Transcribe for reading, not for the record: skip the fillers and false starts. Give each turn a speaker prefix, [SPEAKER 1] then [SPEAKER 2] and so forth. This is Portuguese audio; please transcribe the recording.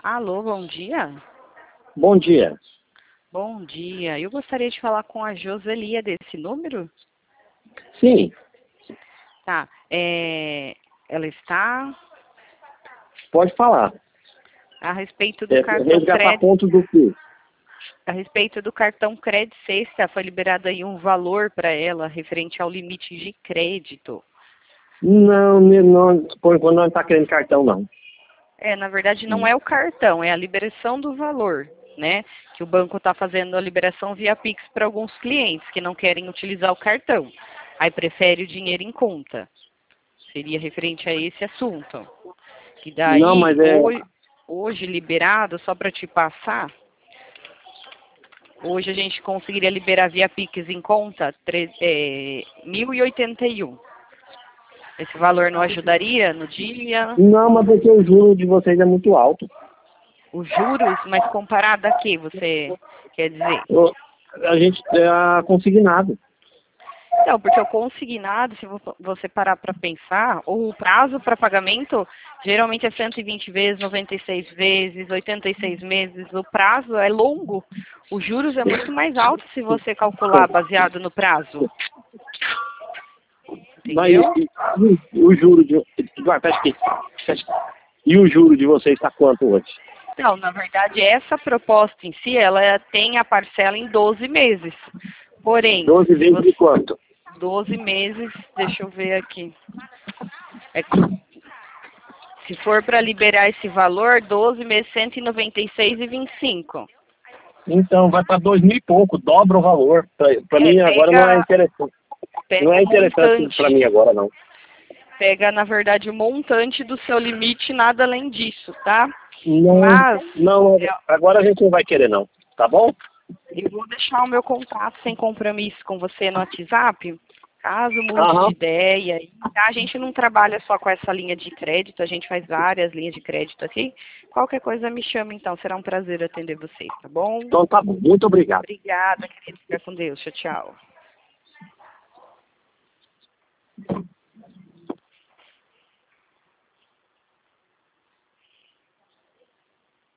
[SPEAKER 1] Alô, bom dia.
[SPEAKER 2] Bom dia.
[SPEAKER 1] Bom dia. Eu gostaria de falar com a Joselia desse número.
[SPEAKER 2] Sim,
[SPEAKER 1] Tá. Ela está
[SPEAKER 2] pode falar.
[SPEAKER 1] a respeito do cartão
[SPEAKER 2] Resgatar
[SPEAKER 1] crédito.
[SPEAKER 2] pontos do quê?
[SPEAKER 1] A respeito do cartão crédito sexta, foi liberado aí um valor para ela referente ao limite de crédito.
[SPEAKER 2] Não, por enquanto não está querendo cartão, não.
[SPEAKER 1] Na verdade não é o cartão, é a liberação do valor, né? Que o banco está fazendo a liberação via Pix para alguns clientes que não querem utilizar o cartão. Aí prefere o dinheiro em conta. Seria referente a esse assunto. Que daí,
[SPEAKER 2] Não, mas
[SPEAKER 1] hoje liberado, só para te passar, hoje a gente conseguiria liberar via Pix em conta 1.081. Esse valor não ajudaria no dia?
[SPEAKER 2] Não, mas porque o juro de vocês é muito alto.
[SPEAKER 1] Os juros, mas comparado a quê, você quer dizer?
[SPEAKER 2] A gente é consignado.
[SPEAKER 1] Não, porque o consignado, se você parar para pensar, o prazo para pagamento geralmente é 120 vezes, 96 vezes, 86 meses. O prazo é longo. Os juros é muito mais alto se você calcular baseado no prazo.
[SPEAKER 2] Mas
[SPEAKER 1] Entendeu?
[SPEAKER 2] e o juro de... Vai, fecha aqui. E o juro de vocês está quanto hoje?
[SPEAKER 1] Não, na verdade, essa proposta em si, ela tem a parcela em 12 meses. Porém,
[SPEAKER 2] 12 vezes de quanto?
[SPEAKER 1] 12 meses, deixa eu ver aqui. Se for para liberar esse valor, 12 meses, 196,25.
[SPEAKER 2] Então, vai para 2.000 e pouco, dobra o valor. Para mim agora não é interessante. Não
[SPEAKER 1] Pega
[SPEAKER 2] é
[SPEAKER 1] o
[SPEAKER 2] interessante para mim
[SPEAKER 1] montante.
[SPEAKER 2] agora, não.
[SPEAKER 1] Pega, na verdade, o montante do seu limite, nada além disso, tá?
[SPEAKER 2] Não,
[SPEAKER 1] Mas
[SPEAKER 2] não, agora a gente não vai querer, não. Tá bom?
[SPEAKER 1] eu vou deixar o meu contato sem compromisso com você no WhatsApp. Caso mude de
[SPEAKER 2] Aham.
[SPEAKER 1] ideia, tá? A gente não trabalha só com essa linha de crédito, a gente faz várias linhas de crédito aqui. Qualquer coisa me chama, então. Será um prazer atender vocês, tá bom?
[SPEAKER 2] Então tá bom. Muito obrigado.
[SPEAKER 1] Obrigada, querido. Fica com Deus. Tchau, tchau.